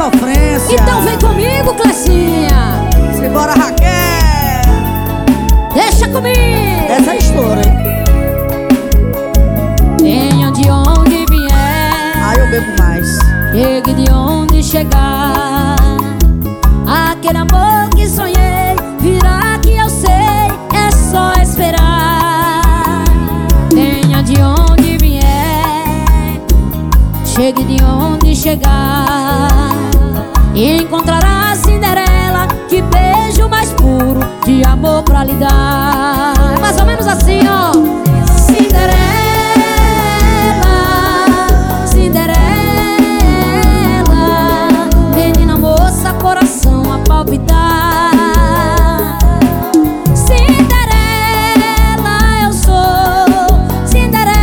sofrência. Então vem comigo, Clecinha. Simbora, Raquel. Deixa comigo. Essa é a história, hein? Venha de onde vier, Aí eu bebo mais. chegue de onde chegar. Aquele amor que sonhei virá que eu sei, é só esperar. Venha de onde vier, chegue de onde chegar, e encontrará a Cinderela, que beijo mais puro de amor pra lhe dar. É mais ou menos assim, ó. Cinderela, Cinderela, menina moça, coração a palpitar. Cinderela, eu sou Cinderela,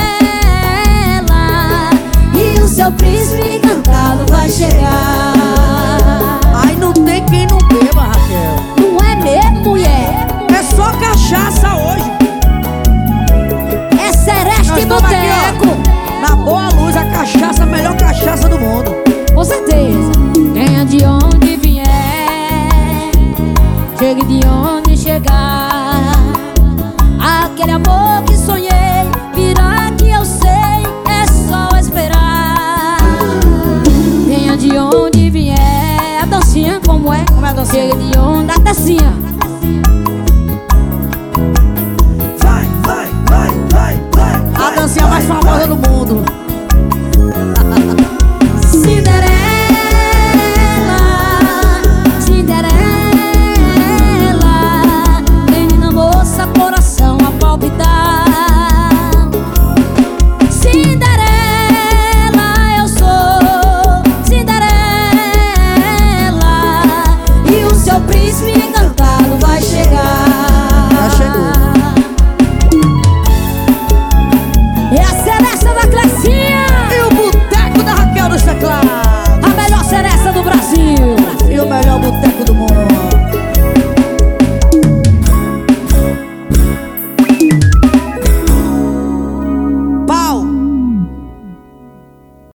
e o seu príncipe encantado vai chegar. Ai, não tem quem não beba, Raquel. Não é mesmo, mulher? É só cachaça hoje. É Sereste Nós e estamos aqui, Boteco. ó, na boa luz, a cachaça, a melhor cachaça do mundo. Com certeza. Venha de onde vier, chegue de onde chegar. Aquele amor que sonhei virá que eu sei, é só esperar. Venha de onde vier. A dancinha como é? Como é a dancinha? Chegue de onde? A dancinha. Vai, vai, vai, vai, vai. A dancinha mais famosa do mundo. Cinderela, Cinderela, menina moça, coração a palpitar. Cinderela, eu sou Cinderela, e o seu príncipe